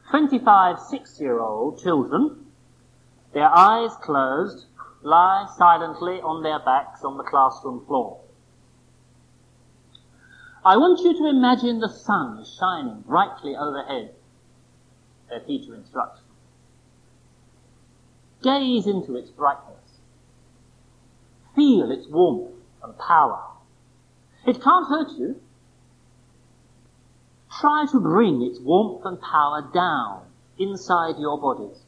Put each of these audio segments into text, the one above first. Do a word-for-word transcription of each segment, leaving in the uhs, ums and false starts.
twenty-five six-year-old children, their eyes closed, lie silently on their backs on the classroom floor. I want you to imagine the sun shining brightly overhead, their teacher instructs them. Gaze into its brightness. Feel its warmth and power. It can't hurt you. Try to bring its warmth and power down inside your bodies.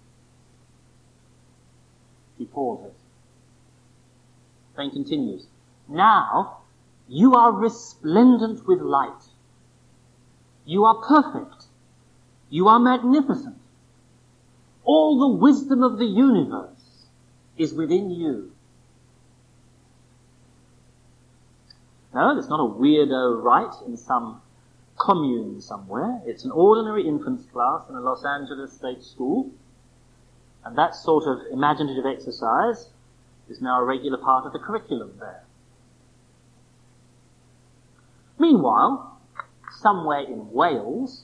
He pauses. Then continues. Now, you are resplendent with light. You are perfect. You are magnificent. All the wisdom of the universe is within you. No, it's not a weirdo rite in some commune somewhere. It's an ordinary infants class in a Los Angeles state school. And that sort of imaginative exercise is now a regular part of the curriculum there. Meanwhile, somewhere in Wales,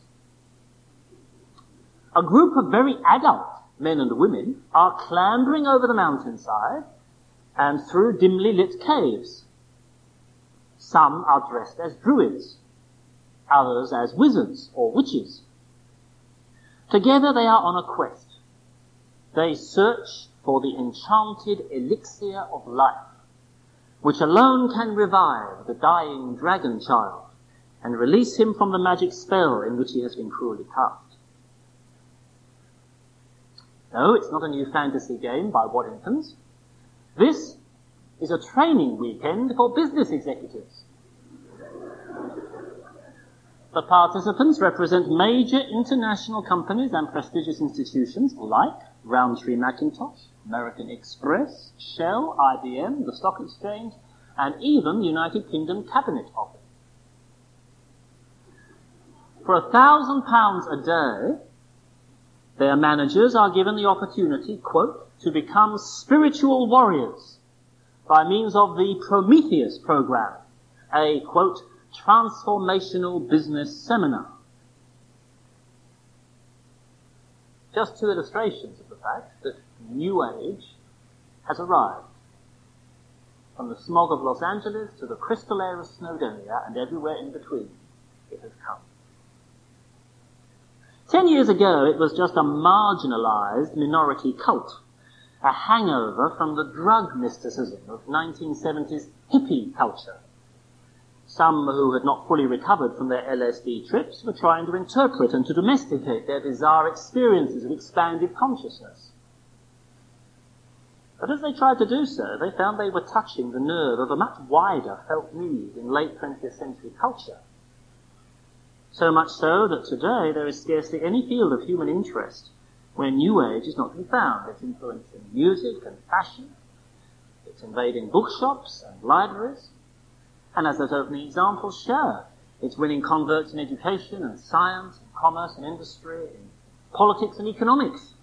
a group of very adult men and women are clambering over the mountainside and through dimly lit caves. Some are dressed as druids, others as wizards or witches. Together they are on a quest. They search for the enchanted elixir of life, which alone can revive the dying dragon child and release him from the magic spell in which he has been cruelly cast. No, it's not a new fantasy game by Waddingtons. This is a training weekend for business executives. The participants represent major international companies and prestigious institutions like Roundtree Macintosh, American Express, Shell, I B M, the Stock Exchange, and even the United Kingdom Cabinet Office. For a thousand pounds a day, their managers are given the opportunity, quote, to become spiritual warriors by means of the Prometheus program, a, quote, transformational business seminar. Just two illustrations of the fact that New Age has arrived. From the smog of Los Angeles to the crystal air of Snowdonia and everywhere in between, it has come. Ten years ago, it was just a marginalized minority cult, a hangover from the drug mysticism of nineteen seventies hippie culture. Some who had not fully recovered from their L S D trips were trying to interpret and to domesticate their bizarre experiences of expanded consciousness. But as they tried to do so, they found they were touching the nerve of a much wider felt need in late twentieth century culture. So much so that today there is scarcely any field of human interest where New Age is not to be found. It's influencing music and fashion. It's invading bookshops and libraries. And as those opening examples show, it's winning converts in education and science and commerce and industry, in politics and economics.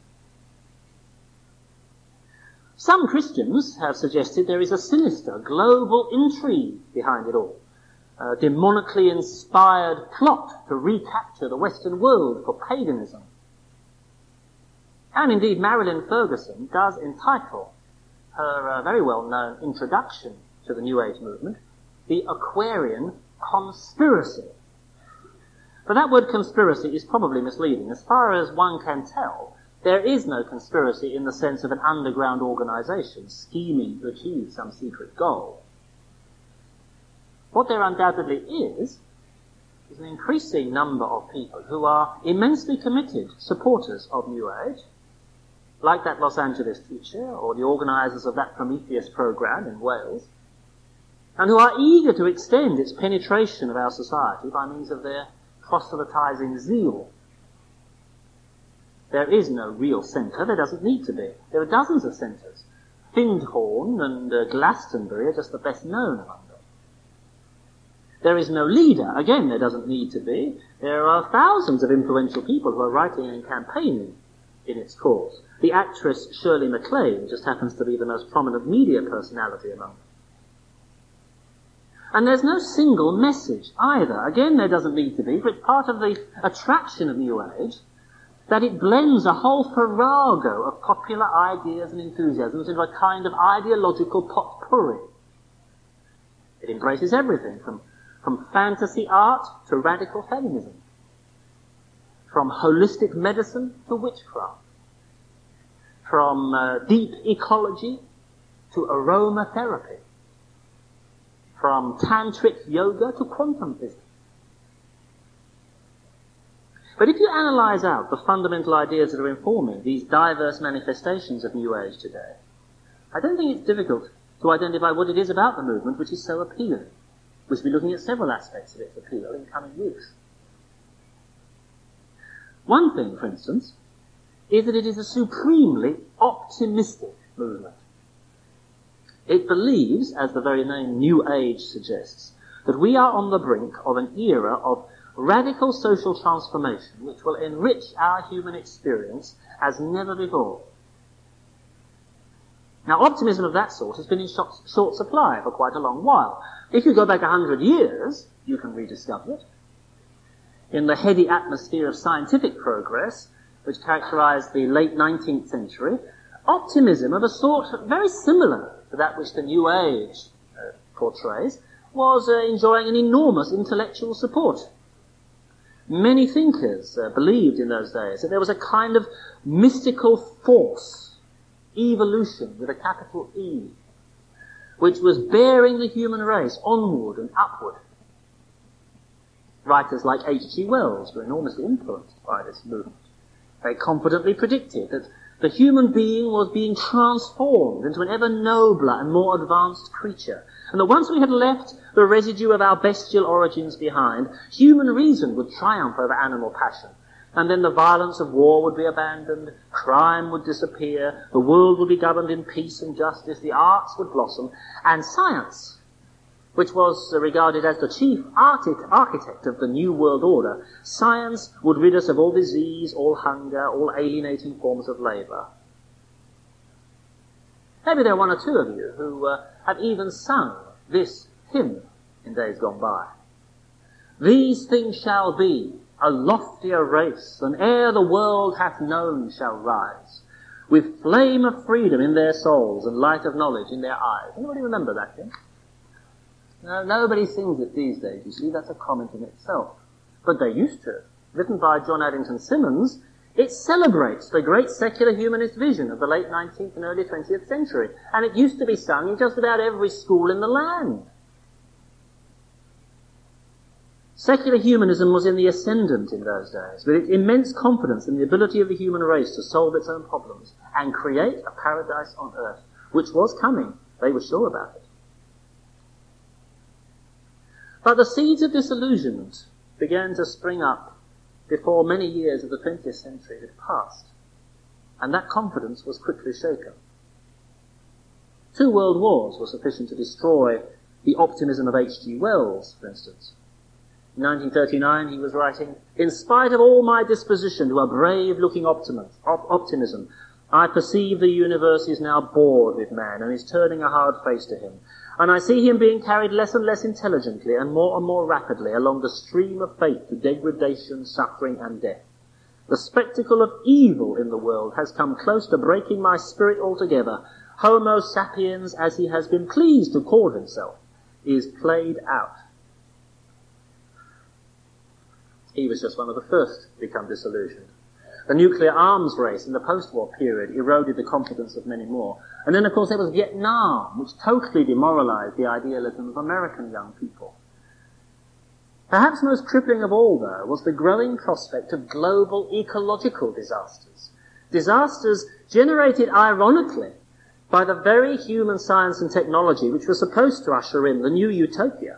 Some Christians have suggested there is a sinister global intrigue behind it all, a demonically inspired plot to recapture the Western world for paganism. And indeed, Marilyn Ferguson does entitle her uh, very well-known introduction to the New Age movement The Aquarian Conspiracy. But that word conspiracy is probably misleading. As far as one can tell, there is no conspiracy in the sense of an underground organization scheming to achieve some secret goal. What there undoubtedly is, is an increasing number of people who are immensely committed supporters of New Age, like that Los Angeles teacher or the organizers of that Prometheus program in Wales, and who are eager to extend its penetration of our society by means of their proselytizing zeal. There is no real centre, there doesn't need to be. There are dozens of centres. Findhorn and uh, Glastonbury are just the best known among them. There is no leader, again there doesn't need to be. There are thousands of influential people who are writing and campaigning in its cause. The actress Shirley MacLaine just happens to be the most prominent media personality among them. And there's no single message either. Again, there doesn't need to be, for it's part of the attraction of New Age that it blends a whole farrago of popular ideas and enthusiasms into a kind of ideological potpourri. It embraces everything from, from fantasy art to radical feminism, from holistic medicine to witchcraft, from uh, deep ecology to aromatherapy, from tantric yoga to quantum physics. But if you analyze out the fundamental ideas that are informing these diverse manifestations of New Age today, I don't think it's difficult to identify what it is about the movement which is so appealing. We shall be looking at several aspects of its appeal in coming weeks. One thing, for instance, is that it is a supremely optimistic movement. It believes, as the very name New Age suggests, that we are on the brink of an era of radical social transformation which will enrich our human experience as never before. Now, optimism of that sort has been in short, short supply for quite a long while. If you go back a hundred years, you can rediscover it. In the heady atmosphere of scientific progress, which characterized the late nineteenth century, optimism of a sort very similar to that which the New Age uh, portrays was uh, enjoying an enormous intellectual support. Many thinkers uh, believed in those days that there was a kind of mystical force, evolution with a capital E, which was bearing the human race onward and upward. Writers like H G Wells were enormously influenced by this movement. They confidently predicted that the human being was being transformed into an ever nobler and more advanced creature, and that once we had left the residue of our bestial origins behind, human reason would triumph over animal passion, and then the violence of war would be abandoned, crime would disappear, the world would be governed in peace and justice, the arts would blossom, and science, which was regarded as the chief architect of the New World Order, science would rid us of all disease, all hunger, all alienating forms of labour. Maybe there are one or two of you who uh, have even sung this hymn in days gone by. These things shall be, a loftier race than e'er the world hath known shall rise, with flame of freedom in their souls and light of knowledge in their eyes. Anybody remember that hymn? No, nobody sings it these days, you see, that's a comment in itself. But they used to. Written by John Addington Symonds, it celebrates the great secular humanist vision of the late nineteenth and early twentieth century, and it used to be sung in just about every school in the land. Secular humanism was in the ascendant in those days, with its immense confidence in the ability of the human race to solve its own problems and create a paradise on earth, which was coming. They were sure about it. But the seeds of disillusionment began to spring up before many years of the twentieth century had passed, and that confidence was quickly shaken. Two world wars were sufficient to destroy the optimism of H G Wells, for instance. In nineteen thirty-nine he was writing, "In spite of all my disposition to a brave-looking optimism, I perceive the universe is now bored with man and is turning a hard face to him. And I see him being carried less and less intelligently and more and more rapidly along the stream of fate to degradation, suffering, and death. The spectacle of evil in the world has come close to breaking my spirit altogether. Homo sapiens, as he has been pleased to call himself, is played out." He was just one of the first to become disillusioned. The nuclear arms race in the post-war period eroded the confidence of many more. And then, of course, there was Vietnam, which totally demoralized the idealism of American young people. Perhaps most crippling of all, though, was the growing prospect of global ecological disasters. Disasters generated, ironically, by the very human science and technology which were supposed to usher in the new utopia.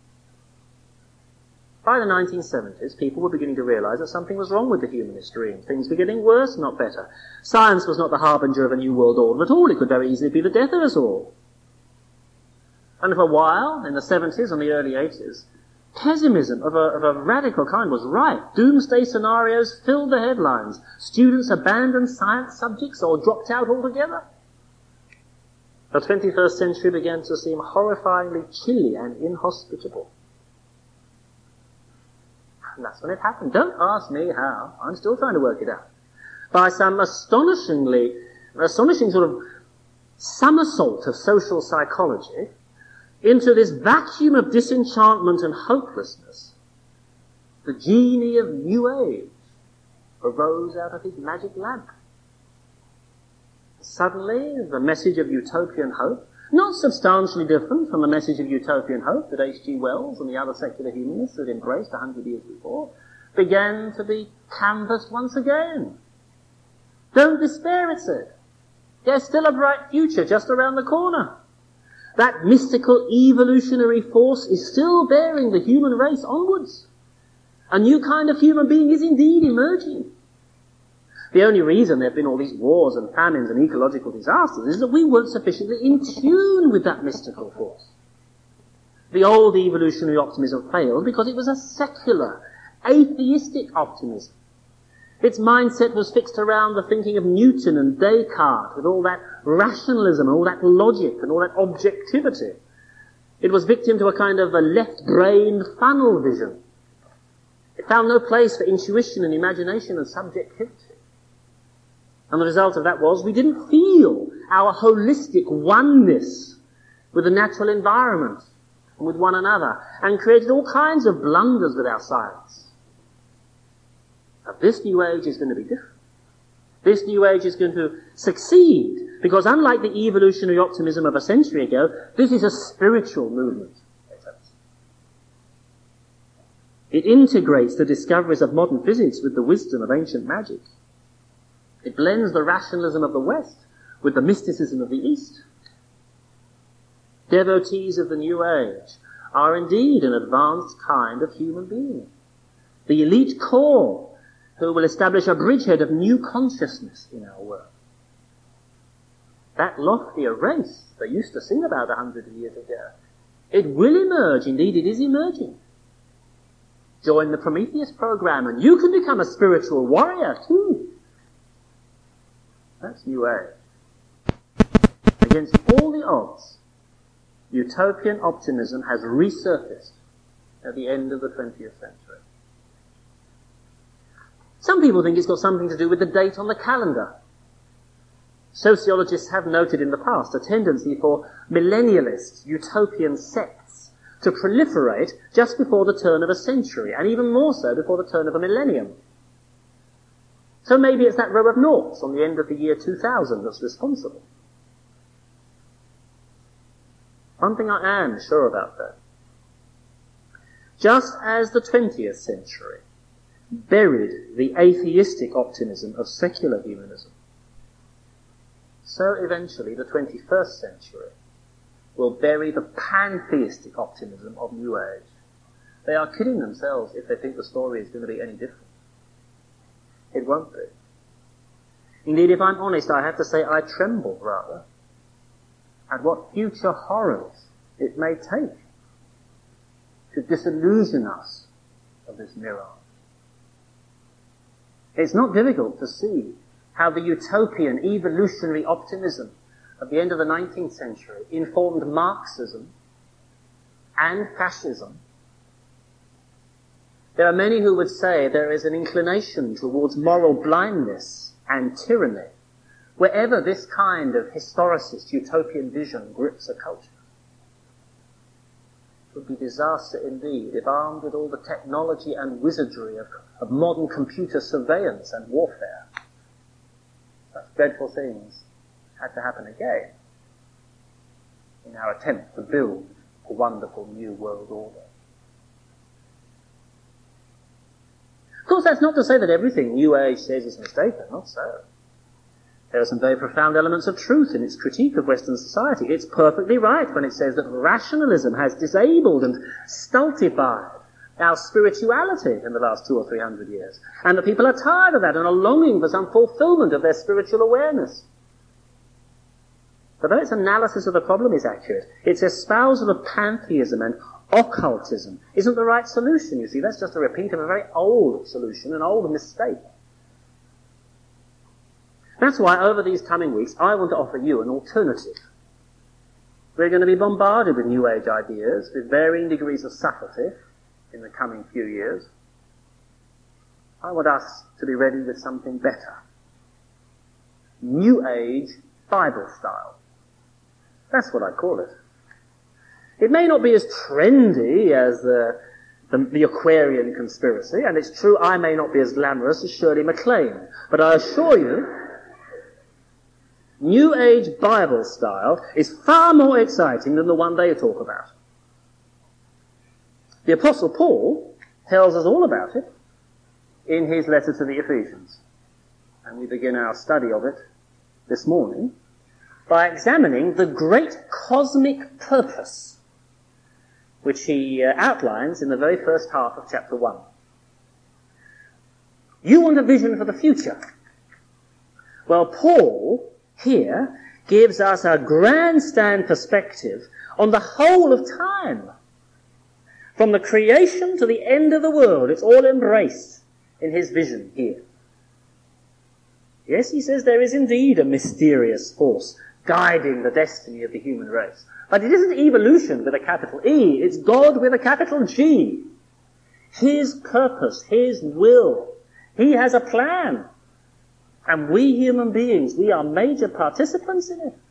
By the nineteen seventies, people were beginning to realize that something was wrong with the humanist dream. Things were getting worse, not better. Science was not the harbinger of a new world order at all. It could very easily be the death of us all. And for a while, in the seventies and the early eighties, pessimism of a, of a radical kind was rife. Doomsday scenarios filled the headlines. Students abandoned science subjects or dropped out altogether. The twenty-first century began to seem horrifyingly chilly and inhospitable. And that's when it happened. Don't ask me how. I'm still trying to work it out. by some astonishingly, astonishing sort of somersault of social psychology into this vacuum of disenchantment and hopelessness, the genie of New Age arose out of his magic lamp. Suddenly, the message of utopian hope, not substantially different from the message of utopian hope that H G Wells and the other secular humanists had embraced a hundred years before, began to be canvassed once again. Don't despair, it said. There's still a bright future just around the corner. That mystical evolutionary force is still bearing the human race onwards. A new kind of human being is indeed emerging. The only reason there have been all these wars and famines and ecological disasters is that we weren't sufficiently in tune with that mystical force. The old evolutionary optimism failed because it was a secular, atheistic optimism. Its mindset was fixed around the thinking of Newton and Descartes, with all that rationalism and all that logic and all that objectivity. It was victim to a kind of a left-brained funnel vision. It found no place for intuition and imagination and subjectivity. And the result of that was we didn't feel our holistic oneness with the natural environment and with one another, and created all kinds of blunders with our science. Now, this new age is going to be different. This new age is going to succeed, because unlike the evolutionary optimism of a century ago, this is a spiritual movement. It integrates the discoveries of modern physics with the wisdom of ancient magic. It blends the rationalism of the West with the mysticism of the East. Devotees of the new age are indeed an advanced kind of human being. The elite core who will establish a bridgehead of new consciousness in our world. That loftier race they used to sing about a hundred years ago, it will emerge, indeed it is emerging. Join the Prometheus program and you can become a spiritual warrior too. That's New Age. Against all the odds, utopian optimism has resurfaced at the end of the twentieth century. Some people think it's got something to do with the date on the calendar. Sociologists have noted in the past a tendency for millennialist utopian sects to proliferate just before the turn of a century, and even more so before the turn of a millennium. So maybe it's that row of noughts on the end of the year two thousand that's responsible. One thing I am sure about that. Just as the twentieth century buried the atheistic optimism of secular humanism, so eventually the twenty-first century will bury the pantheistic optimism of New Age. They are kidding themselves if they think the story is going to be any different. It won't be. Indeed, if I'm honest, I have to say I tremble, rather, at what future horrors it may take to disillusion us of this mirage. It's not difficult to see how the utopian evolutionary optimism of the end of the nineteenth century informed Marxism and fascism. There are many who would say there is an inclination towards moral blindness and tyranny wherever this kind of historicist utopian vision grips a culture. It would be disaster indeed if, armed with all the technology and wizardry of, of modern computer surveillance and warfare, such dreadful things had to happen again in our attempt to build a wonderful new world order. Of course, that's not to say that everything New Age says is mistaken, not so. There are some very profound elements of truth in its critique of Western society. It's perfectly right when it says that rationalism has disabled and stultified our spirituality in the last two or three hundred years, and that people are tired of that and are longing for some fulfillment of their spiritual awareness. But though its analysis of the problem is accurate, its espousal of pantheism and occultism isn't the right solution, you see. That's just a repeat of a very old solution, an old mistake. That's why over these coming weeks I want to offer you an alternative. We're going to be bombarded with New Age ideas with varying degrees of subtlety in the coming few years. I want us to be ready with something better. New Age Bible style. That's what I call it. It may not be as trendy as the, the, the Aquarian conspiracy, and it's true I may not be as glamorous as Shirley MacLaine, but I assure you, New Age Bible style is far more exciting than the one they talk about. The Apostle Paul tells us all about it in his letter to the Ephesians. And we begin our study of it this morning by examining the great cosmic purpose which he uh, outlines in the very first half of chapter one. You want a vision for the future? Well, Paul here gives us a grandstand perspective on the whole of time. From the creation to the end of the world, it's all embraced in his vision here. Yes, he says there is indeed a mysterious force guiding the destiny of the human race. But it isn't evolution with a capital E, it's God with a capital G. His purpose, his will. He has a plan. And we human beings, we are major participants in it.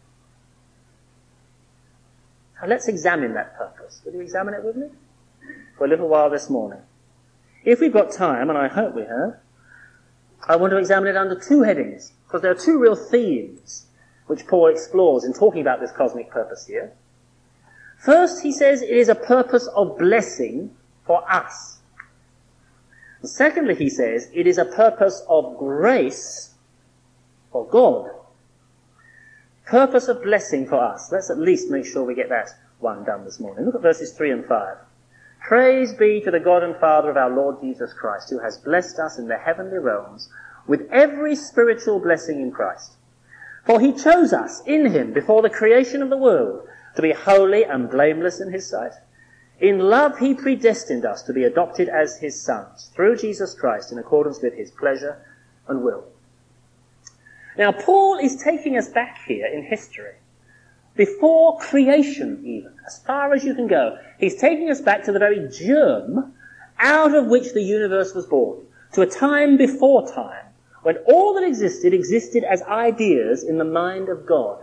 Now let's examine that purpose. Will you examine it with me? For a little while this morning. If we've got time, and I hope we have, I want to examine it under two headings, because there are two real themes which Paul explores in talking about this cosmic purpose here. First, he says it is a purpose of blessing for us. And secondly, he says it is a purpose of grace for God. Purpose of blessing for us. Let's at least make sure we get that one done this morning. Look at verses three and five. Praise be to the God and Father of our Lord Jesus Christ, who has blessed us in the heavenly realms with every spiritual blessing in Christ. For he chose us in him before the creation of the world to be holy and blameless in his sight. In love he predestined us to be adopted as his sons through Jesus Christ in accordance with his pleasure and will. Now Paul is taking us back here in history, before creation even, as far as you can go. He's taking us back to the very germ out of which the universe was born, to a time before time, when all that existed existed as ideas in the mind of God.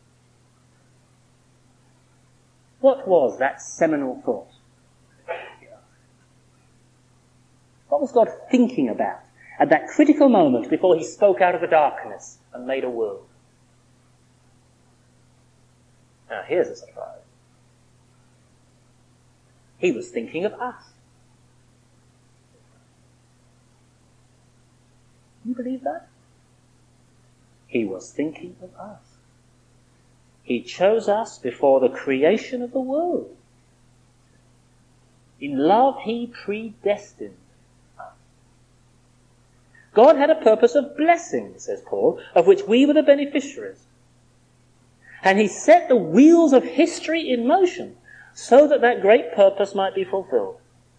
What was that seminal thought? What was God thinking about at that critical moment before he spoke out of the darkness and made a world? Now here's a surprise. He was thinking of us. You believe that? He was thinking of us. He chose us before the creation of the world. In love, he predestined us. God had a purpose of blessing, says Paul, of which we were the beneficiaries. And he set the wheels of history in motion so that that great purpose might be fulfilled.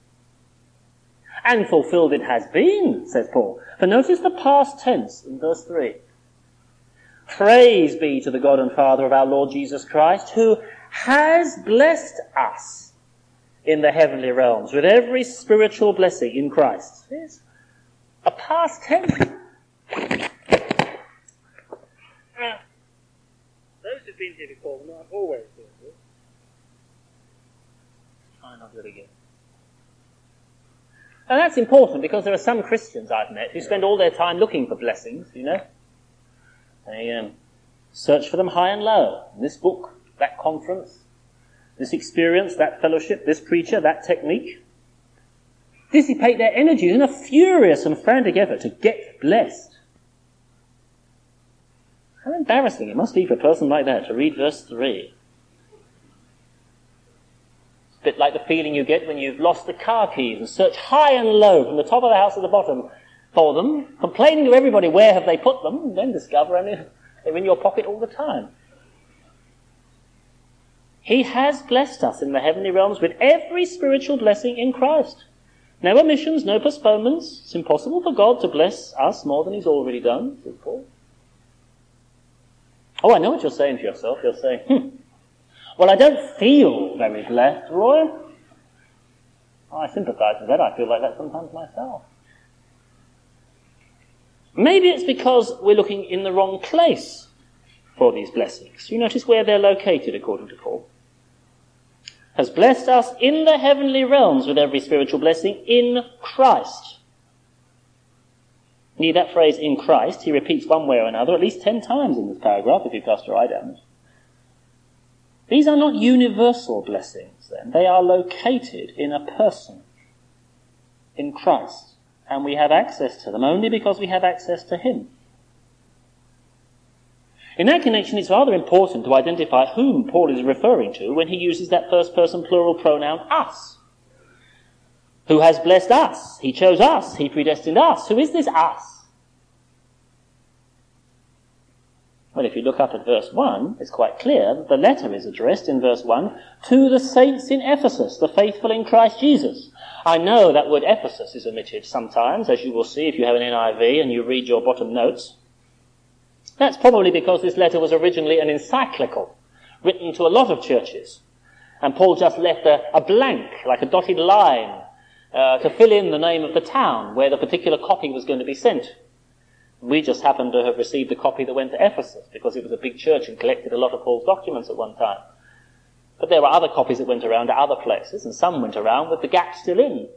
And fulfilled it has been, says Paul. For notice the past tense in verse three. Praise be to the God and Father of our Lord Jesus Christ, who has blessed us in the heavenly realms with every spiritual blessing in Christ. It's a past tense. Uh, those who've been here before will not always do this. Try not to do it again. And that's important because there are some Christians I've met who spend all their time looking for blessings, you know. They um, search for them high and low. This book, that conference, this experience, that fellowship, this preacher, that technique. Dissipate their energies in a furious and frantic effort to get blessed. How embarrassing it must be for a person like that to read verse three. It's a bit like the feeling you get when you've lost the car keys and search high and low from the top of the house to the bottom for them, complaining to everybody where have they put them, and then discover only they're in your pocket all the time. He has blessed us in the heavenly realms with every spiritual blessing in Christ. No omissions, no postponements. It's impossible for God to bless us more than he's already done, says Paul. Oh, I know what you're saying to yourself. You're saying, hmm, well, I don't feel very blessed, Roy. Oh, I sympathise with that. I feel like that sometimes myself. Maybe it's because we're looking in the wrong place for these blessings. You notice where they're located, according to Paul. Has blessed us in the heavenly realms with every spiritual blessing in Christ. Need that phrase, in Christ, he repeats one way or another at least ten times in this paragraph, if you cast your eye down it. These are not universal blessings, then. They are located in a person, in Christ. And we have access to them only because we have access to him. In that connection, it's rather important to identify whom Paul is referring to when he uses that first-person plural pronoun, us. Who has blessed us? He chose us. He predestined us. Who is this us? Well, if you look up at verse one, it's quite clear that the letter is addressed in verse one to the saints in Ephesus, the faithful in Christ Jesus. I know that word Ephesus is omitted sometimes, as you will see if you have an N I V and you read your bottom notes. That's probably because this letter was originally an encyclical, written to a lot of churches. And Paul just left a, a blank, like a dotted line, uh, to fill in the name of the town where the particular copy was going to be sent. We just happened to have received the copy that went to Ephesus, because it was a big church and collected a lot of Paul's documents at one time. But there were other copies that went around to other places, and some went around with the gap still in.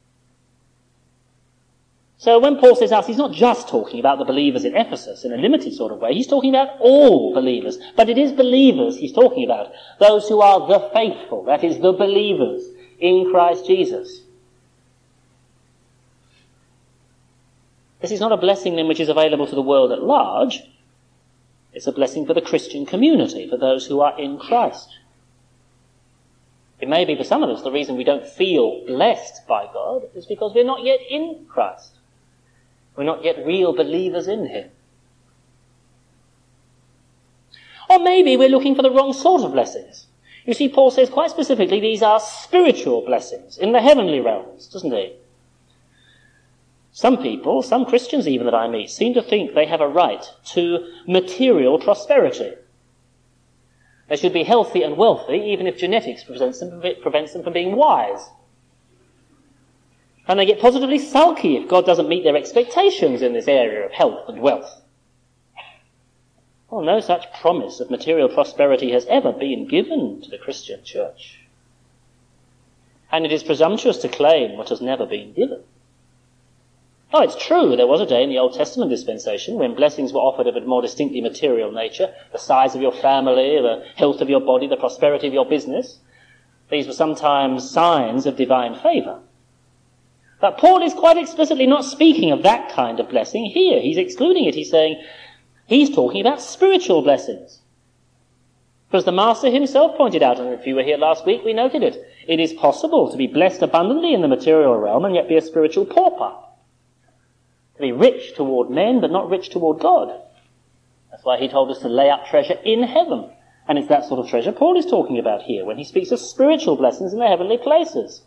So when Paul says us, he's not just talking about the believers in Ephesus in a limited sort of way. He's talking about all believers. But it is believers he's talking about. Those who are the faithful, that is, the believers in Christ Jesus. This is not a blessing then which is available to the world at large. It's a blessing for the Christian community, for those who are in Christ. It may be for some of us the reason we don't feel blessed by God is because we're not yet in Christ. We're not yet real believers in him. Or maybe we're looking for the wrong sort of blessings. You see, Paul says quite specifically these are spiritual blessings in the heavenly realms, doesn't he? Some people, some Christians even that I meet, seem to think they have a right to material prosperity. They should be healthy and wealthy, even if genetics prevents them, prevents them from being wise. And they get positively sulky if God doesn't meet their expectations in this area of health and wealth. Well, no such promise of material prosperity has ever been given to the Christian church. And it is presumptuous to claim what has never been given. Oh, it's true, there was a day in the Old Testament dispensation when blessings were offered of a more distinctly material nature, the size of your family, the health of your body, the prosperity of your business. These were sometimes signs of divine favour. But Paul is quite explicitly not speaking of that kind of blessing here. He's excluding it. He's saying, he's talking about spiritual blessings. Because the Master himself pointed out, and if you were here last week, we noted it. It is possible to be blessed abundantly in the material realm and yet be a spiritual pauper. To be rich toward men, but not rich toward God. That's why he told us to lay up treasure in heaven. And it's that sort of treasure Paul is talking about here when he speaks of spiritual blessings in the heavenly places.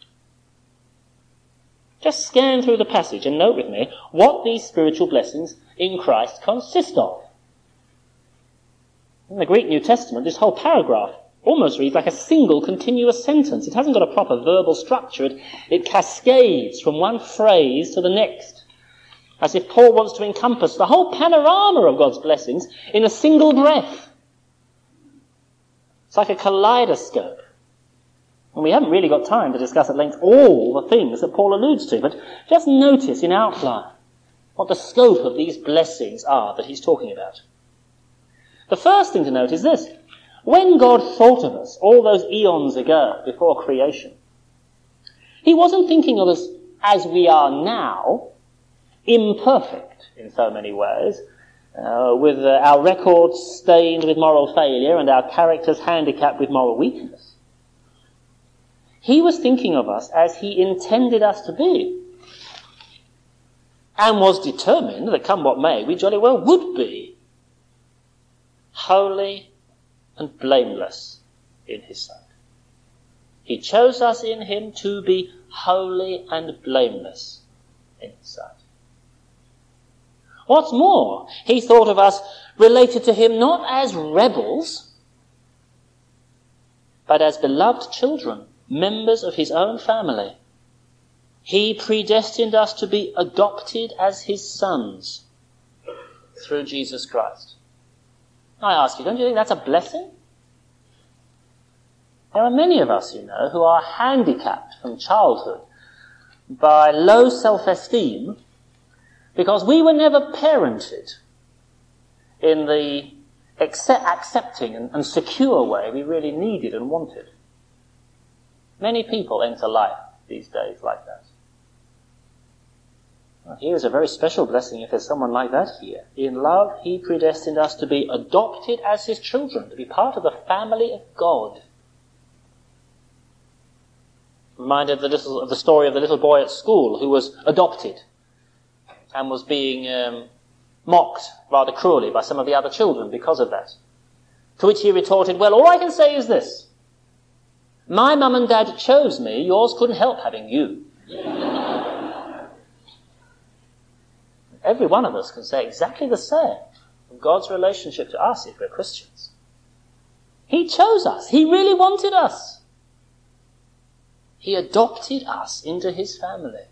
Just scan through the passage and note with me what these spiritual blessings in Christ consist of. In the Greek New Testament, this whole paragraph almost reads like a single continuous sentence. It hasn't got a proper verbal structure. It, it cascades from one phrase to the next, as if Paul wants to encompass the whole panorama of God's blessings in a single breath. It's like a kaleidoscope. And we haven't really got time to discuss at length all the things that Paul alludes to, but just notice in outline what the scope of these blessings are that he's talking about. The first thing to note is this. When God thought of us all those eons ago, before creation, he wasn't thinking of us as we are now, imperfect in so many ways, uh, with uh, our records stained with moral failure and our characters handicapped with moral weakness. He was thinking of us as he intended us to be, and was determined that come what may, we jolly well would be holy and blameless in his sight. He chose us in him to be holy and blameless in his sight. What's more, he thought of us related to him not as rebels, but as beloved children, members of his own family. He predestined us to be adopted as his sons through Jesus Christ. I ask you, don't you think that's a blessing? There are many of us, you know, who are handicapped from childhood by low self-esteem because we were never parented in the accept- accepting and, and secure way we really needed and wanted. Many people enter life these days like that. Well, here is a very special blessing if there's someone like that here. In love, he predestined us to be adopted as his children, to be part of the family of God. Reminded the little, of the story of the little boy at school who was adopted and was being um, mocked rather cruelly by some of the other children because of that. To which he retorted, well, all I can say is this. My mum and dad chose me, yours couldn't help having you. Every one of us can say exactly the same of God's relationship to us if we're Christians. He chose us. He really wanted us. He adopted us into his family.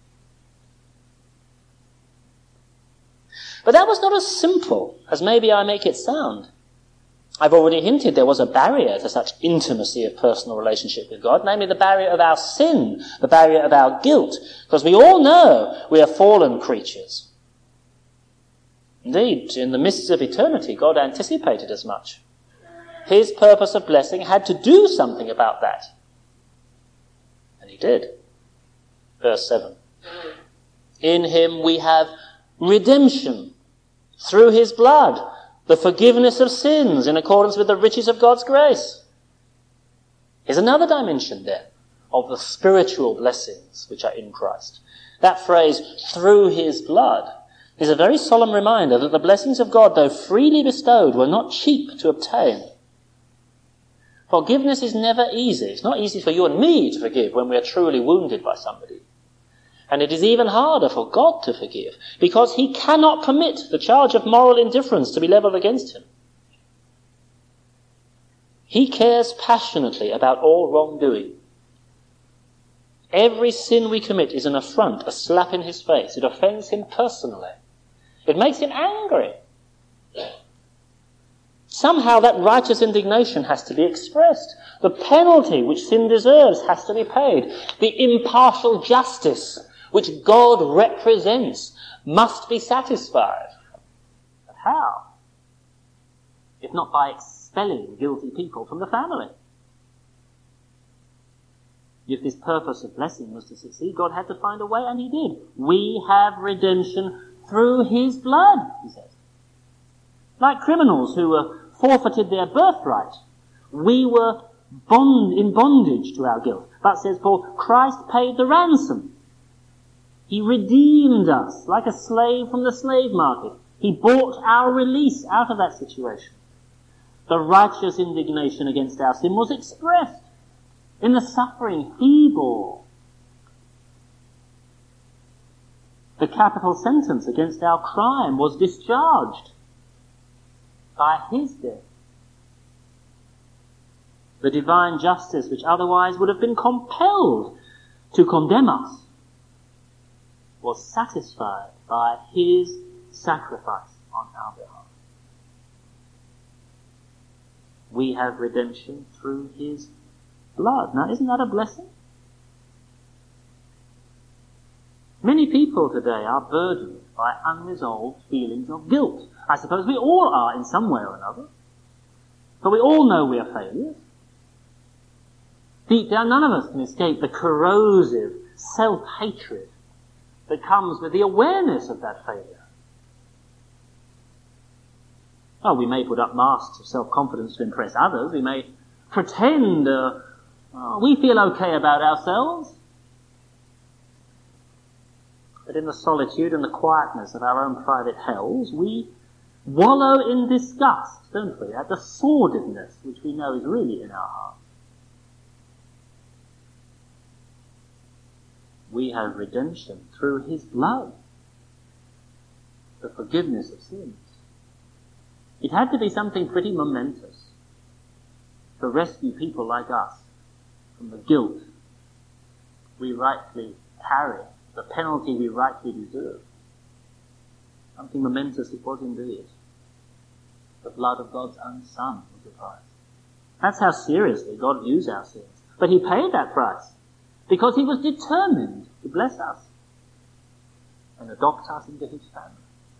But that was not as simple as maybe I make it sound. I've already hinted there was a barrier to such intimacy of personal relationship with God, namely the barrier of our sin, the barrier of our guilt, because we all know we are fallen creatures. Indeed, in the mists of eternity, God anticipated as much. His purpose of blessing had to do something about that. And he did. Verse seven. In him we have redemption through his blood, the forgiveness of sins in accordance with the riches of God's grace. Here's another dimension then of the spiritual blessings which are in Christ. That phrase, through his blood, is a very solemn reminder that the blessings of God, though freely bestowed, were not cheap to obtain. Forgiveness is never easy. It's not easy for you and me to forgive when we are truly wounded by somebody. And it is even harder for God to forgive, because he cannot permit the charge of moral indifference to be levelled against him. He cares passionately about all wrongdoing. Every sin we commit is an affront, a slap in his face. It offends him personally. It makes him angry. Somehow that righteous indignation has to be expressed. The penalty which sin deserves has to be paid. The impartial justice which God represents must be satisfied. But how? If not by expelling guilty people from the family. If this purpose of blessing was to succeed, God had to find a way, and he did. We have redemption through his blood, he says. Like criminals who were forfeited their birthright, we were bond in bondage to our guilt. But, says Paul, Christ paid the ransom. He redeemed us like a slave from the slave market. He bought our release out of that situation. The righteous indignation against our sin was expressed in the suffering he bore. The capital sentence against our crime was discharged by his death. The divine justice which otherwise would have been compelled to condemn us was satisfied by his sacrifice on our behalf. We have redemption through his blood. Now, isn't that a blessing? Many people today are burdened by unresolved feelings of guilt. I suppose we all are in some way or another. But we all know we are failures. Deep down, none of us can escape the corrosive self-hatred that comes with the awareness of that failure. Oh, we may put up masks of self-confidence to impress others. We may pretend uh, oh, we feel okay about ourselves. But in the solitude and the quietness of our own private hells, we wallow in disgust, don't we, at the sordidness which we know is really in our hearts. We have redemption through his blood, the forgiveness of sins. It had to be something pretty momentous to rescue people like us from the guilt we rightly carry the penalty we rightly deserve. Something momentous it was indeed. The blood of God's own Son was the price. That's how seriously God views our sins. But he paid that price because he was determined to bless us and adopt us into his family.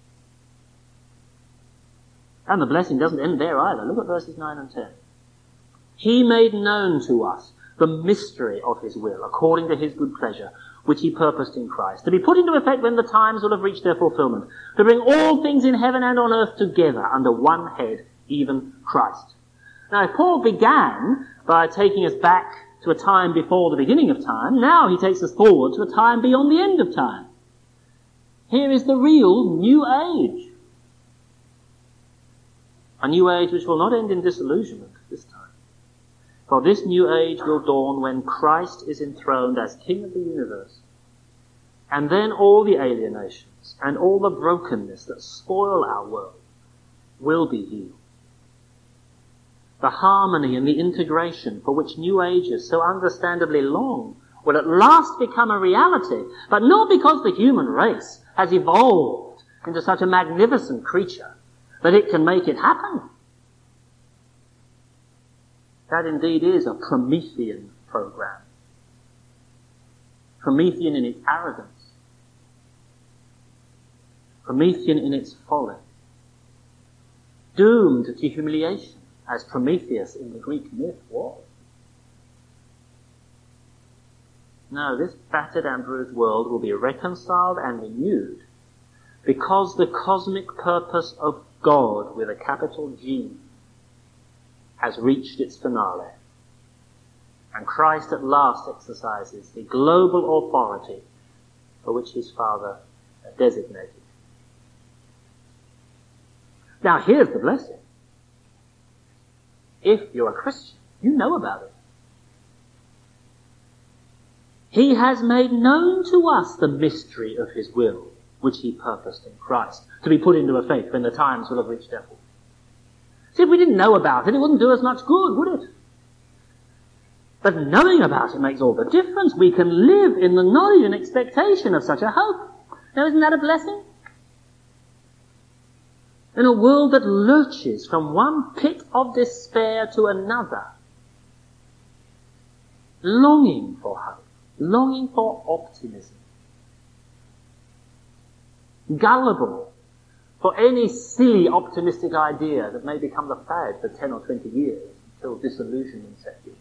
And the blessing doesn't end there either. Look at verses nine and ten. He made known to us the mystery of his will, according to his good pleasure, which he purposed in Christ, to be put into effect when the times will have reached their fulfillment, to bring all things in heaven and on earth together under one head, even Christ. Now, if Paul began by taking us back to a time before the beginning of time, now he takes us forward to a time beyond the end of time. Here is the real new age. A new age which will not end in disillusionment this time. For this new age will dawn when Christ is enthroned as King of the universe. And then all the alienations and all the brokenness that spoil our world will be healed. The harmony and the integration for which new ages so understandably long will at last become a reality, but not because the human race has evolved into such a magnificent creature that it can make it happen. That indeed is a Promethean program. Promethean in its arrogance. Promethean in its folly. Doomed to humiliation, as Prometheus in the Greek myth was. No, this battered and bruised world will be reconciled and renewed because the cosmic purpose of God with a capital G has reached its finale, and Christ at last exercises the global authority for which his Father designated. Now here's the blessing. If you're a Christian, you know about it. He has made known to us the mystery of his will, which he purposed in Christ, to be put into effect when the times will have reached their full. See, if we didn't know about it, it wouldn't do us much good, would it? But knowing about it makes all the difference. We can live in the knowledge and expectation of such a hope. Now, isn't that a blessing? In a world that lurches from one pit of despair to another, longing for hope, longing for optimism, gullible for any silly optimistic idea that may become the fad for ten or twenty years until disillusionment sets in.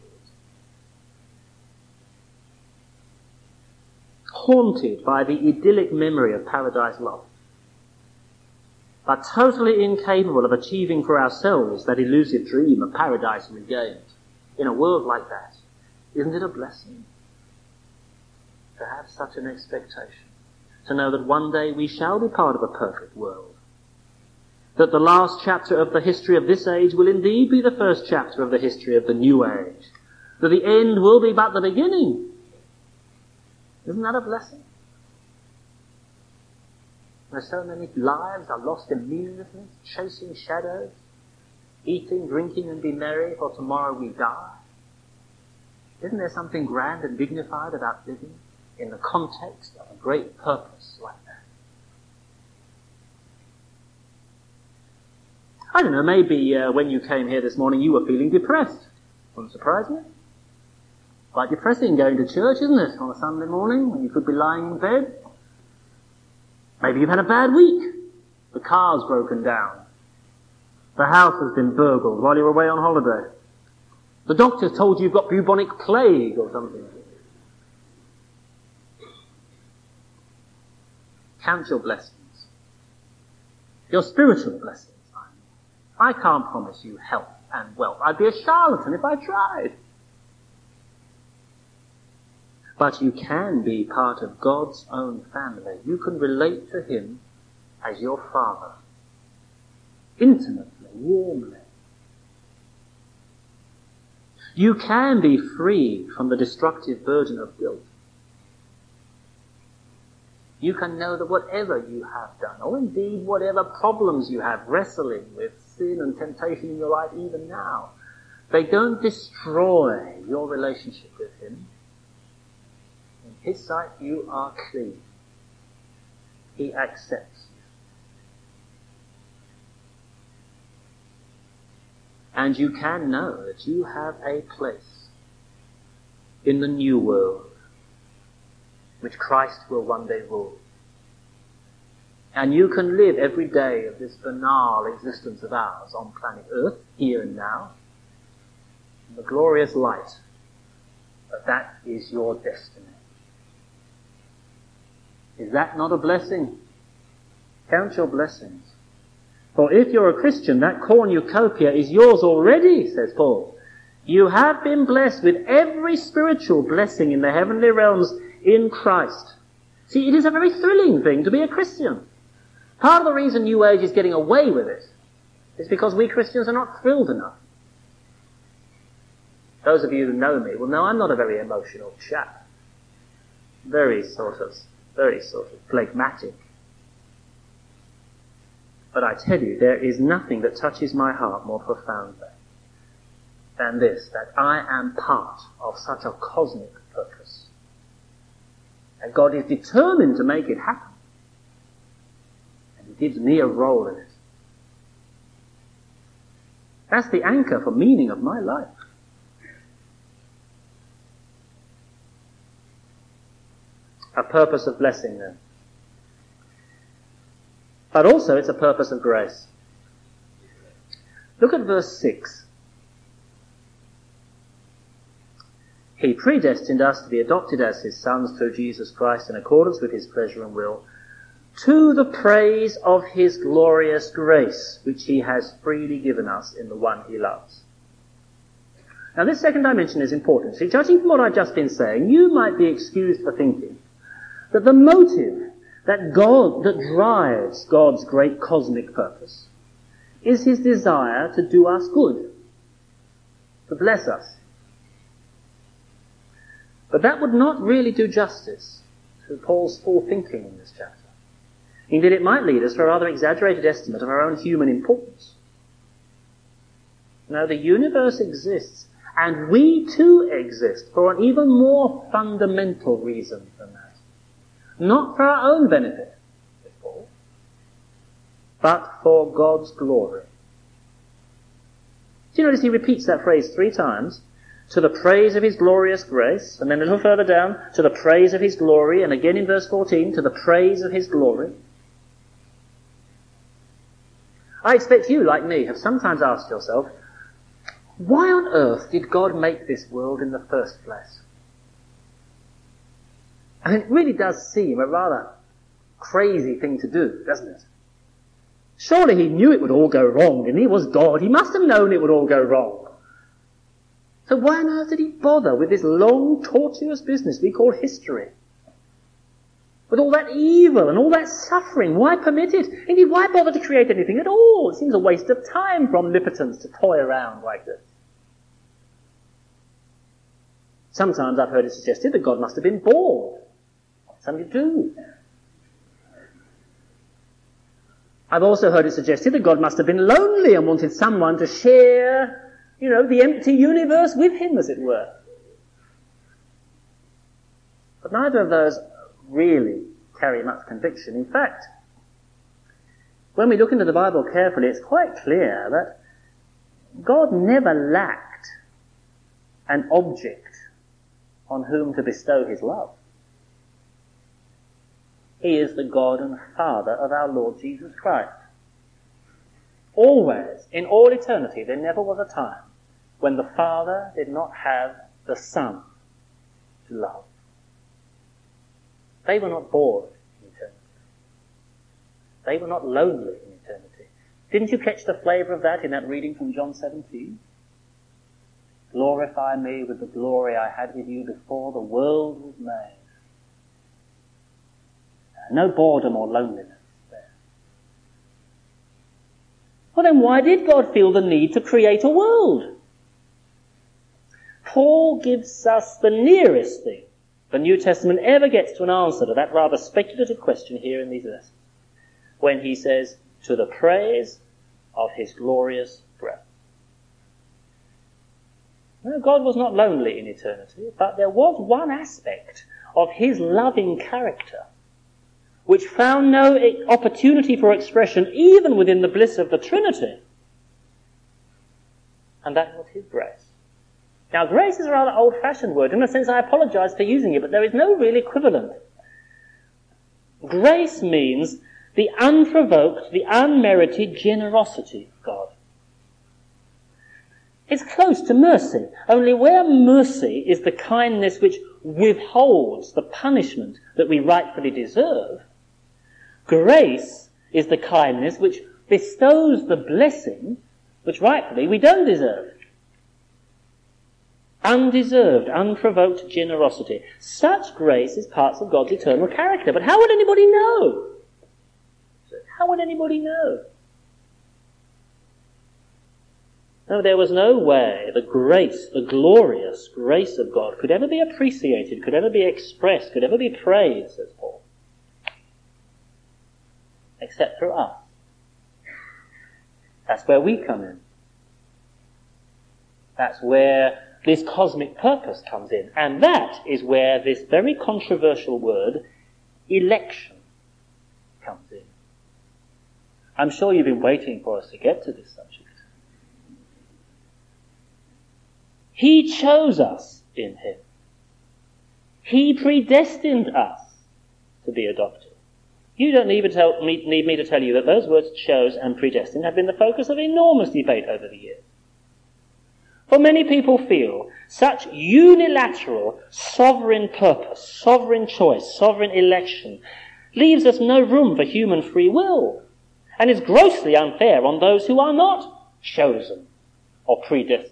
Haunted by the idyllic memory of paradise lost, but totally incapable of achieving for ourselves that elusive dream of paradise regained. In a world like that, isn't it a blessing to have such an expectation? To know that one day we shall be part of a perfect world. That the last chapter of the history of this age will indeed be the first chapter of the history of the new age. That the end will be but the beginning. Isn't that a blessing? Where so many lives are lost in meaninglessness, chasing shadows, eating, drinking and be merry, for tomorrow we die. Isn't there something grand and dignified about living in the context of a great purpose like that? I don't know, maybe uh, when you came here this morning you were feeling depressed. Wouldn't surprise me. Quite depressing going to church, isn't it, on a Sunday morning when you could be lying in bed? Maybe you've had a bad week. The car's broken down. The house has been burgled while you're away on holiday. The doctor's told you you've got bubonic plague or something. Count your blessings. Your spiritual blessings. I can't promise you health and wealth. I'd be a charlatan if I tried. But you can be part of God's own family. You can relate to him as your Father. Intimately, warmly. You can be free from the destructive burden of guilt. You can know that whatever you have done, or indeed whatever problems you have wrestling with sin and temptation in your life even now, they don't destroy your relationship with him. In his sight you are clean. He accepts you. And you can know that you have a place in the new world which Christ will one day rule. And you can live every day of this banal existence of ours on planet Earth, here and now, in the glorious light that that is your destiny. Is that not a blessing? Count your blessings. For if you're a Christian, that cornucopia is yours already, says Paul. You have been blessed with every spiritual blessing in the heavenly realms in Christ. See, it is a very thrilling thing to be a Christian. Part of the reason New Age is getting away with it is because we Christians are not thrilled enough. Those of you who know me will know I'm not a very emotional chap. Very sort of, very sort of phlegmatic. But I tell you, there is nothing that touches my heart more profoundly than this, that I am part of such a cosmic purpose. And God is determined to make it happen. And He gives me a role in it. That's the anchor for meaning of my life. A purpose of blessing then. But also it's a purpose of grace. Look at verse six. He predestined us to be adopted as His sons through Jesus Christ in accordance with His pleasure and will, to the praise of His glorious grace, which He has freely given us in the one He loves. Now this second dimension is important. See, judging from what I've just been saying, you might be excused for thinking that the motive that God, that drives God's great cosmic purpose is His desire to do us good, to bless us. But that would not really do justice to Paul's full thinking in this chapter. Indeed, it might lead us to a rather exaggerated estimate of our own human importance. No, the universe exists, and we too exist for an even more fundamental reason than that. Not for our own benefit, but for God's glory. Do you notice he repeats that phrase three times? To the praise of His glorious grace, and then a little further down, to the praise of His glory, and again in verse fourteen, to the praise of His glory. I expect you, like me, have sometimes asked yourself, why on earth did God make this world in the first place? I mean, it really does seem a rather crazy thing to do, doesn't it? Surely He knew it would all go wrong, and He was God. He must have known it would all go wrong. So why on earth did He bother with this long, tortuous business we call history? With all that evil and all that suffering, why permit it? Indeed, why bother to create anything at all? It seems a waste of time for omnipotence to toy around like this. Sometimes I've heard it suggested that God must have been bored. Something to do. I've also heard it suggested that God must have been lonely and wanted someone to share, you know, the empty universe with Him, as it were. But neither of those really carry much conviction. In fact, when we look into the Bible carefully, it's quite clear that God never lacked an object on whom to bestow His love. He is the God and Father of our Lord Jesus Christ. Always, in all eternity, there never was a time when the Father did not have the Son to love. They were not bored in eternity. They were not lonely in eternity. Didn't you catch the flavour of that in that reading from John seventeen? Glorify me with the glory I had with you before the world was made. No boredom or loneliness there. Well then, why did God feel the need to create a world? Paul gives us the nearest thing the New Testament ever gets to an answer to that rather speculative question here in these verses, when he says, to the praise of His glorious grace. No, God was not lonely in eternity, but there was one aspect of his loving character which found no opportunity for expression even within the bliss of the Trinity. And that was his grace. Now, grace is a rather old-fashioned word. In a sense, I apologize for using it, but there is no real equivalent. Grace means the unprovoked, the unmerited generosity of God. It's close to mercy, only where mercy is the kindness which withholds the punishment that we rightfully deserve, grace is the kindness which bestows the blessing which rightfully we don't deserve. Undeserved, unprovoked generosity. Such grace is part of God's eternal character. But how would anybody know? How would anybody know? No, there was no way the grace, the glorious grace of God could ever be appreciated, could ever be expressed, could ever be praised, says Paul. Except through us. That's where we come in. That's where this cosmic purpose comes in. And that is where this very controversial word, election, comes in. I'm sure you've been waiting for us to get to this subject. He chose us in him. He predestined us to be adopted. You don't need, tell, need me to tell you that those words chose and predestined have been the focus of enormous debate over the years. For many people feel such unilateral sovereign purpose, sovereign choice, sovereign election leaves us no room for human free will and is grossly unfair on those who are not chosen or predestined.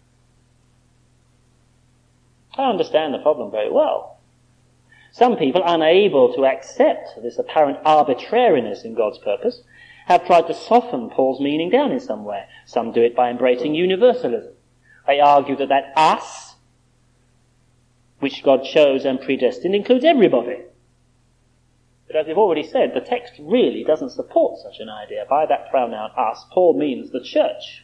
I understand the problem very well. Some people, unable to accept this apparent arbitrariness in God's purpose, have tried to soften Paul's meaning down in some way. Some do it by embracing universalism. They argue that that us, which God chose and predestined, includes everybody. But as we've already said, the text really doesn't support such an idea. By that pronoun us, Paul means the church.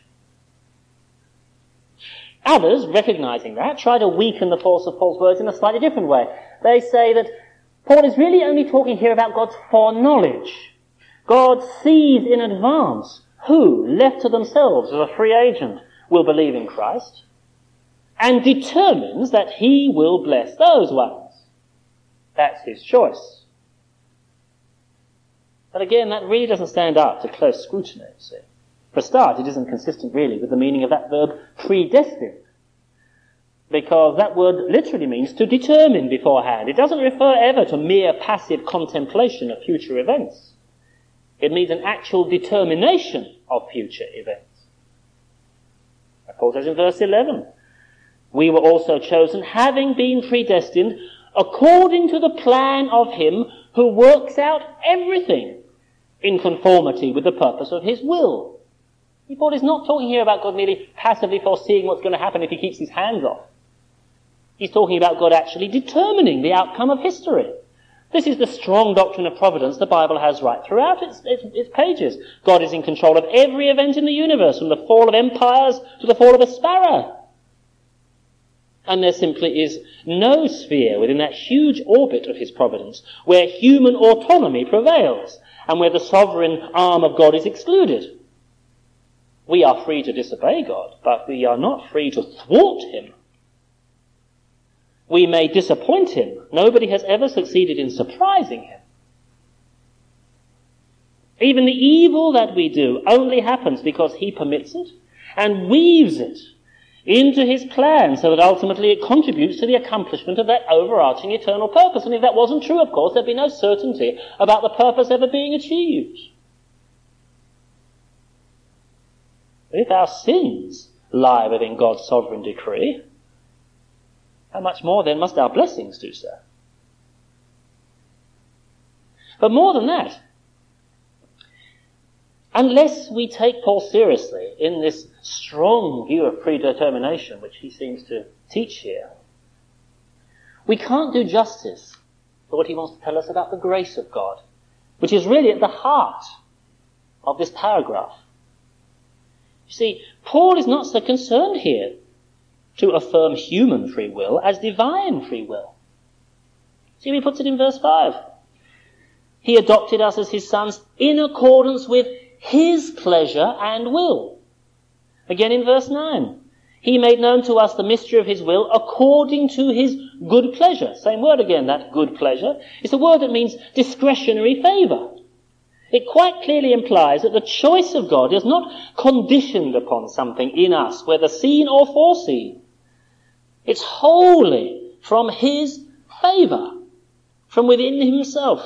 Others, recognizing that, try to weaken the force of Paul's words in a slightly different way. They say that Paul is really only talking here about God's foreknowledge. God sees in advance who, left to themselves as a free agent, will believe in Christ, and determines that he will bless those ones. That's his choice. But again, that really doesn't stand up to close scrutiny, you see. For a start, it isn't consistent really with the meaning of that verb predestined. Because that word literally means to determine beforehand. It doesn't refer ever to mere passive contemplation of future events. It means an actual determination of future events. Paul says in verse eleven, we were also chosen, having been predestined, according to the plan of him who works out everything in conformity with the purpose of his will. Paul is not talking here about God merely passively foreseeing what's going to happen if he keeps his hands off. He's talking about God actually determining the outcome of history. This is the strong doctrine of providence the Bible has right throughout its, its, its pages. God is in control of every event in the universe, from the fall of empires to the fall of a sparrow. And there simply is no sphere within that huge orbit of his providence where human autonomy prevails and where the sovereign arm of God is excluded. We are free to disobey God, but we are not free to thwart him. We may disappoint him. Nobody has ever succeeded in surprising him. Even the evil that we do only happens because he permits it and weaves it into his plan so that ultimately it contributes to the accomplishment of that overarching eternal purpose. And if that wasn't true, of course, there'd be no certainty about the purpose ever being achieved. But if our sins lie within God's sovereign decree, how much more then must our blessings do so? But more than that, unless we take Paul seriously in this strong view of predetermination which he seems to teach here, we can't do justice to what he wants to tell us about the grace of God, which is really at the heart of this paragraph. You see, Paul is not so concerned here to affirm human free will as divine free will. See, he puts it in verse five. He adopted us as his sons in accordance with his pleasure and will. Again in verse nine. He made known to us the mystery of his will according to his good pleasure. Same word again, that good pleasure. It's a word that means discretionary favour. It quite clearly implies that the choice of God is not conditioned upon something in us, whether seen or foreseen. It's wholly from his favour, from within himself.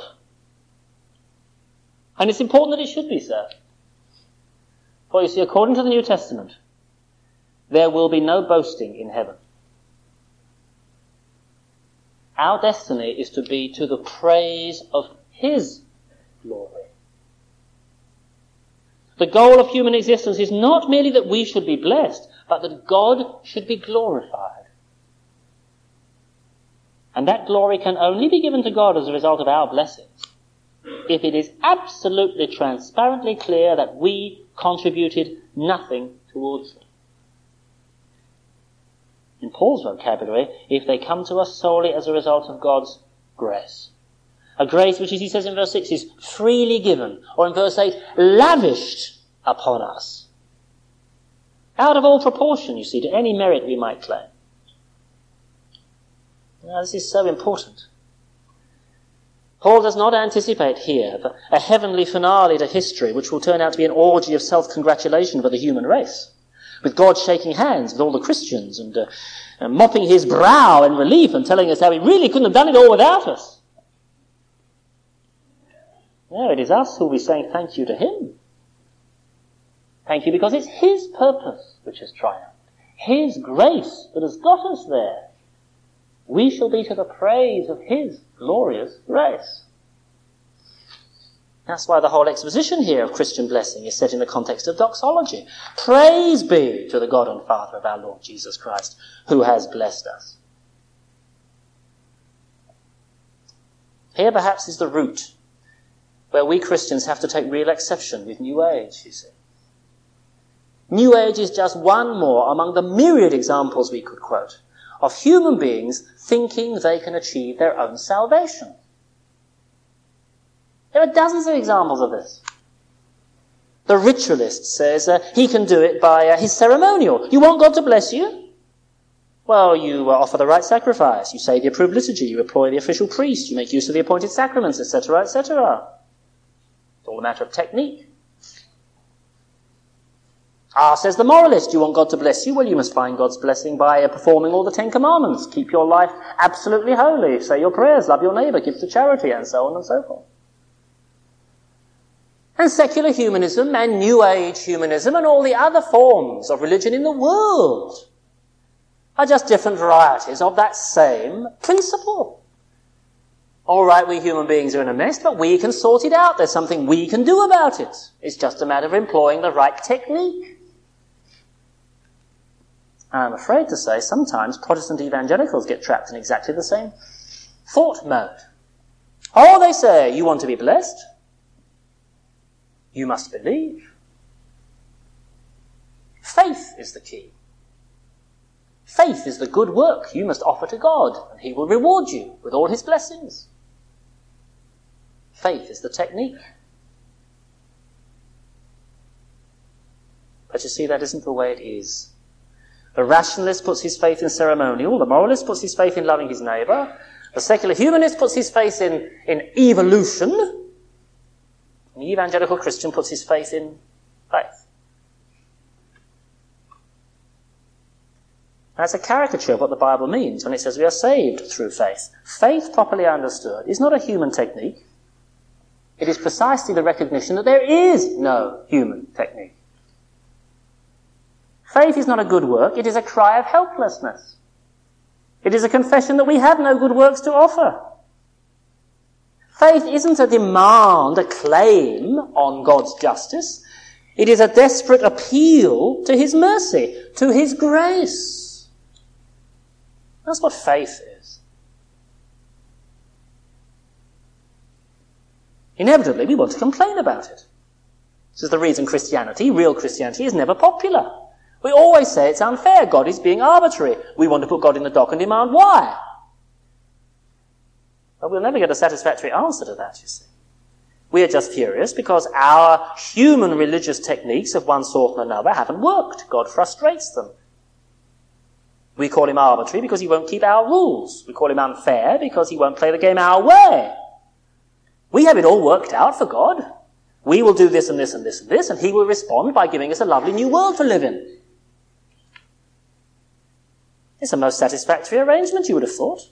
And it's important that it should be so. For you see, according to the New Testament, there will be no boasting in heaven. Our destiny is to be to the praise of his glory. The goal of human existence is not merely that we should be blessed, but that God should be glorified. And that glory can only be given to God as a result of our blessings, if it is absolutely transparently clear that we contributed nothing towards them. In Paul's vocabulary, if they come to us solely as a result of God's grace. A grace which, as he says in verse six, is freely given, or in verse eight, lavished upon us. Out of all proportion, you see, to any merit we might claim. Now, this is so important. Paul does not anticipate here a heavenly finale to history which will turn out to be an orgy of self-congratulation for the human race, with God shaking hands with all the Christians and, uh, and mopping his brow in relief and telling us how he really couldn't have done it all without us. No, it is us who will be saying thank you to him. Thank you because it's his purpose which has triumphed, his grace that has got us there. We shall be to the praise of his glorious grace. That's why the whole exposition here of Christian blessing is set in the context of doxology. Praise be to the God and Father of our Lord Jesus Christ, who has blessed us. Here perhaps is the root where we Christians have to take real exception with New Age, you see. New Age is just one more among the myriad examples we could quote of human beings thinking they can achieve their own salvation. There are dozens of examples of this. The ritualist says uh, he can do it by uh, his ceremonial. You want God to bless you? Well, you uh, offer the right sacrifice, you say the approved liturgy, you employ the official priest, you make use of the appointed sacraments, et cetera, et cetera. It's all a matter of technique. Ah, says the moralist, you want God to bless you? Well, you must find God's blessing by uh, performing all the Ten Commandments. Keep your life absolutely holy. Say your prayers, love your neighbour, give to charity, and so on and so forth. And secular humanism and New Age humanism and all the other forms of religion in the world are just different varieties of that same principle. All right, we human beings are in a mess, but we can sort it out. There's something we can do about it. It's just a matter of employing the right technique. I'm afraid to say sometimes Protestant evangelicals get trapped in exactly the same thought mode. Oh, they say, you want to be blessed? You must believe. Faith is the key. Faith is the good work you must offer to God, and he will reward you with all his blessings. Faith is the technique. But you see, that isn't the way it is. The rationalist puts his faith in ceremonial, the moralist puts his faith in loving his neighbour, the secular humanist puts his faith in, in evolution, and the evangelical Christian puts his faith in faith. That's a caricature of what the Bible means when it says we are saved through faith. Faith, properly understood, is not a human technique. It is precisely the recognition that there is no human technique. Faith is not a good work, it is a cry of helplessness. It is a confession that we have no good works to offer. Faith isn't a demand, a claim on God's justice. It is a desperate appeal to his mercy, to his grace. That's what faith is. Inevitably, we want to complain about it. This is the reason Christianity, real Christianity, is never popular. We always say it's unfair. God is being arbitrary. We want to put God in the dock and demand why. But we'll never get a satisfactory answer to that, you see. We are just furious because our human religious techniques of one sort and another haven't worked. God frustrates them. We call him arbitrary because he won't keep our rules. We call him unfair because he won't play the game our way. We have it all worked out for God. We will do this and this and this and this, and he will respond by giving us a lovely new world to live in. It's a most satisfactory arrangement, you would have thought.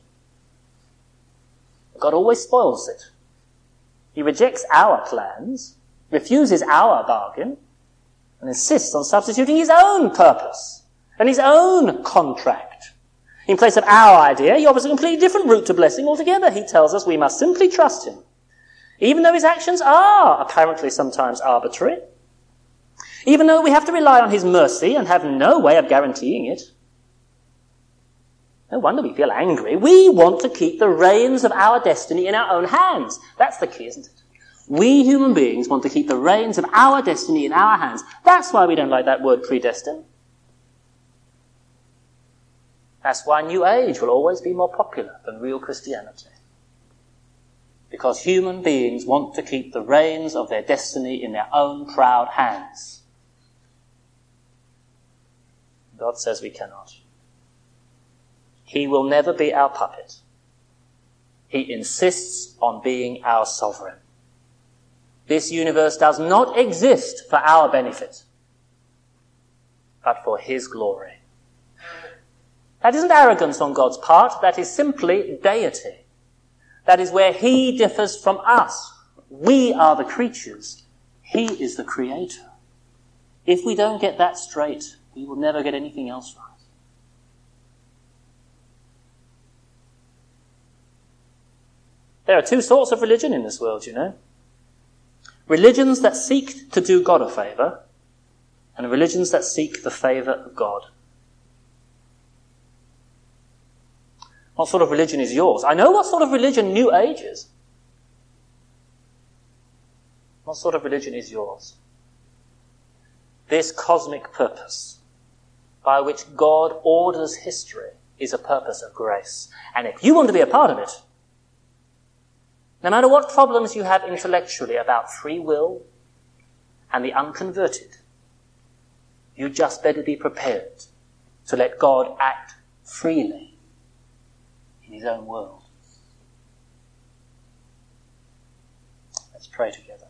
God always spoils it. He rejects our plans, refuses our bargain, and insists on substituting his own purpose and his own contract. In place of our idea, he offers a completely different route to blessing altogether. He tells us we must simply trust him, even though his actions are apparently sometimes arbitrary, even though we have to rely on his mercy and have no way of guaranteeing it. No wonder we feel angry. We want to keep the reins of our destiny in our own hands. That's the key, isn't it? We human beings want to keep the reins of our destiny in our hands. That's why we don't like that word predestined. That's why New Age will always be more popular than real Christianity. Because human beings want to keep the reins of their destiny in their own proud hands. God says we cannot. He will never be our puppet. He insists on being our sovereign. This universe does not exist for our benefit, but for his glory. That isn't arrogance on God's part. That is simply deity. That is where he differs from us. We are the creatures. He is the creator. If we don't get that straight, we will never get anything else right. There are two sorts of religion in this world, you know. Religions that seek to do God a favour, and religions that seek the favour of God. What sort of religion is yours? I know what sort of religion New Age is. What sort of religion is yours? This cosmic purpose by which God orders history is a purpose of grace. And if you want to be a part of it, no matter what problems you have intellectually about free will and the unconverted, you just better be prepared to let God act freely in his own world. Let's pray together.